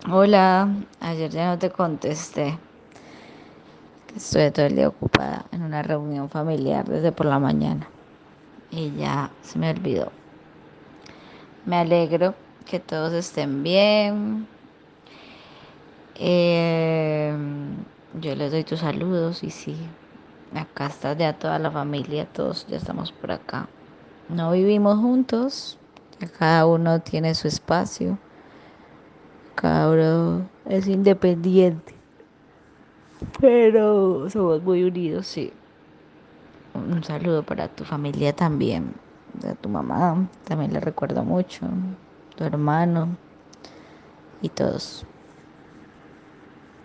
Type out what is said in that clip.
Hola, ayer ya no te contesté, que estoy todo el día ocupada en una reunión familiar desde por la mañana y ya se me olvidó. Me alegro que todos estén bien. Eh, yo les doy tus saludos y sí, acá está ya toda la familia, todos ya estamos por acá. No vivimos juntos, ya cada uno tiene su espacio, cada uno es independiente, pero somos muy unidos, sí. Un saludo para tu familia también, de tu mamá, también le recuerdo mucho, tu hermano y todos.